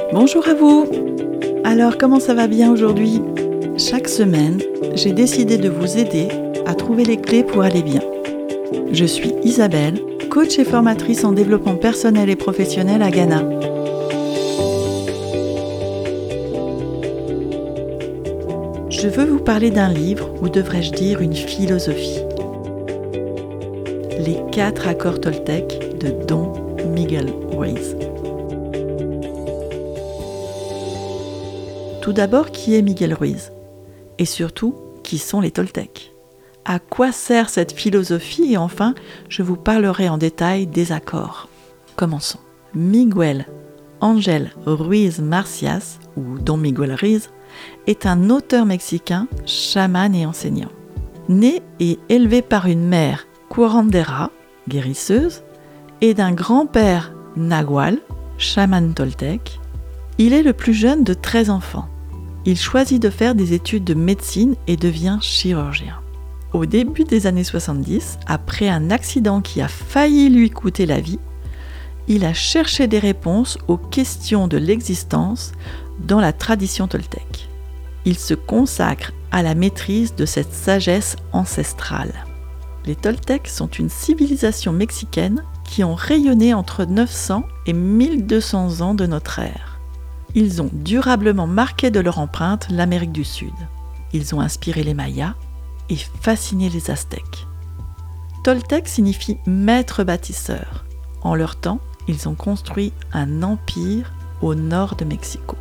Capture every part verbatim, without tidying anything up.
Bonjour à vous. Alors, comment ça va bien aujourd'hui ? Chaque semaine, j'ai décidé de vous aider à trouver les clés pour aller bien. Je suis Isabelle, coach et formatrice en développement personnel et professionnel à Ghana. Je veux vous parler d'un livre, ou devrais-je dire une philosophie. Les quatre accords Toltec de Don Miguel Ruiz. Tout d'abord, qui est Miguel Ruiz ? Et surtout, qui sont les Toltecs ? À quoi sert cette philosophie ? Et enfin, je vous parlerai en détail des accords. Commençons. Miguel Ángel Ruiz Macias, ou Don Miguel Ruiz, est un auteur mexicain, chaman et enseignant. Né et élevé par une mère curandera, guérisseuse, et d'un grand-père nahual, chaman toltèque, il est le plus jeune de treize enfants. Il choisit de faire des études de médecine et devient chirurgien. Au début des années soixante-dix, après un accident qui a failli lui coûter la vie, il a cherché des réponses aux questions de l'existence dans la tradition toltèque. Il se consacre à la maîtrise de cette sagesse ancestrale. Les Toltecs sont une civilisation mexicaine qui ont rayonné entre neuf cents et mille deux cents ans de notre ère. Ils ont durablement marqué de leur empreinte l'Amérique du Sud. Ils ont inspiré les Mayas et fasciné les Aztèques. Toltec signifie maître bâtisseur. En leur temps, ils ont construit un empire au nord de Mexico.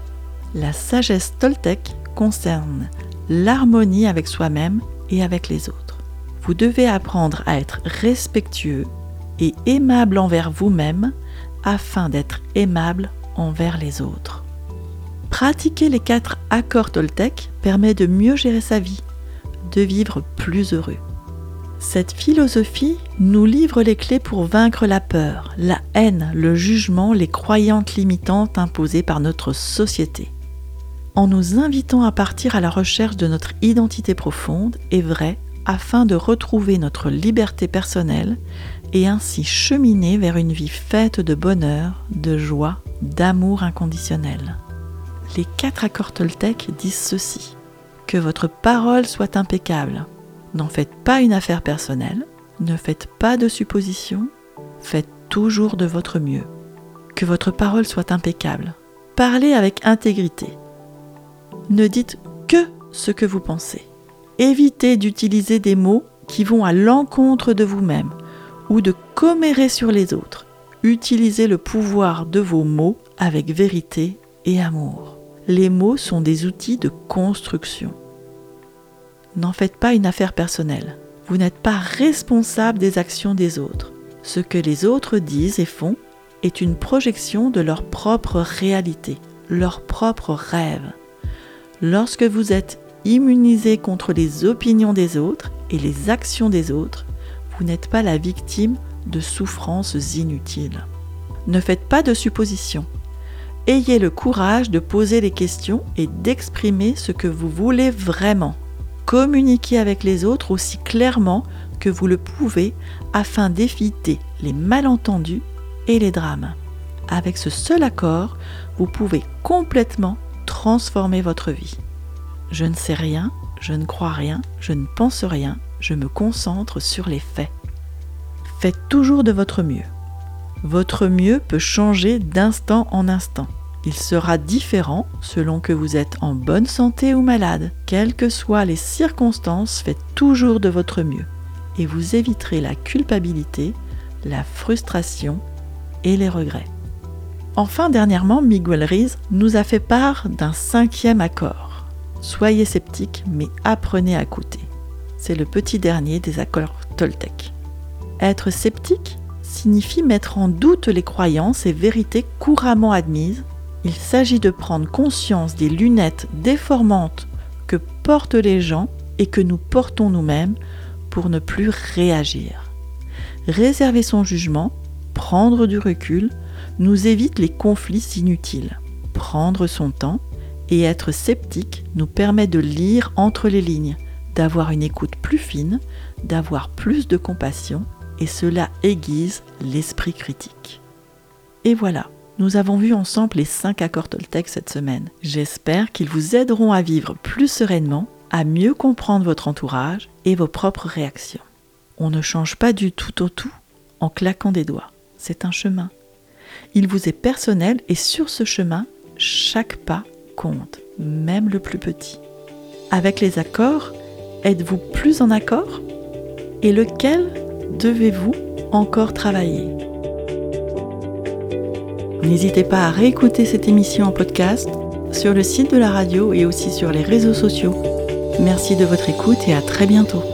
La sagesse toltèque concerne l'harmonie avec soi-même et avec les autres. Vous devez apprendre à être respectueux et aimable envers vous-même afin d'être aimable envers les autres. Pratiquer les quatre accords toltèques permet de mieux gérer sa vie, de vivre plus heureux. Cette philosophie nous livre les clés pour vaincre la peur, la haine, le jugement, les croyances limitantes imposées par notre société. En nous invitant à partir à la recherche de notre identité profonde et vraie afin de retrouver notre liberté personnelle et ainsi cheminer vers une vie faite de bonheur, de joie, d'amour inconditionnel. Les quatre accords Toltec disent ceci: que votre parole soit impeccable. N'en faites pas une affaire personnelle, ne faites pas de suppositions, faites toujours de votre mieux. Que votre parole soit impeccable. Parlez avec intégrité. Ne dites que ce que vous pensez. Évitez d'utiliser des mots qui vont à l'encontre de vous-même ou de commérer sur les autres. Utilisez le pouvoir de vos mots avec vérité et amour. Les mots sont des outils de construction. N'en faites pas une affaire personnelle. Vous n'êtes pas responsable des actions des autres. Ce que les autres disent et font est une projection de leur propre réalité, leur propre rêve. Lorsque vous êtes immunisé contre les opinions des autres et les actions des autres, vous n'êtes pas la victime de souffrances inutiles. Ne faites pas de suppositions. Ayez le courage de poser les questions et d'exprimer ce que vous voulez vraiment. Communiquez avec les autres aussi clairement que vous le pouvez afin d'éviter les malentendus et les drames. Avec ce seul accord, vous pouvez complètement transformer votre vie. Je ne sais rien, je ne crois rien, je ne pense rien, je me concentre sur les faits. Faites toujours de votre mieux. Votre mieux peut changer d'instant en instant. Il sera différent selon que vous êtes en bonne santé ou malade. Quelles que soient les circonstances, faites toujours de votre mieux et vous éviterez la culpabilité, la frustration et les regrets. Enfin, dernièrement, Miguel Ruiz nous a fait part d'un cinquième accord. Soyez sceptiques, mais apprenez à écouter. C'est le petit dernier des accords Toltec. Être sceptique signifie mettre en doute les croyances et vérités couramment admises. Il s'agit de prendre conscience des lunettes déformantes que portent les gens et que nous portons nous-mêmes pour ne plus réagir. Réserver son jugement, prendre du recul, nous évite les conflits inutiles. Prendre son temps et être sceptique nous permet de lire entre les lignes, d'avoir une écoute plus fine, d'avoir plus de compassion et cela aiguise l'esprit critique. Et voilà, Nous avons vu ensemble les cinq accords Toltec cette semaine. J'espère qu'ils vous aideront à vivre plus sereinement, à mieux comprendre votre entourage et vos propres réactions. On ne change pas du tout au tout en claquant des doigts. C'est un chemin. Il vous est personnel et sur ce chemin, chaque pas compte, même le plus petit. Avec les accords, êtes-vous plus en accord? Et lequel devez-vous encore travailler? N'hésitez pas à réécouter cette émission en podcast sur le site de la radio et aussi sur les réseaux sociaux. Merci de votre écoute et à très bientôt.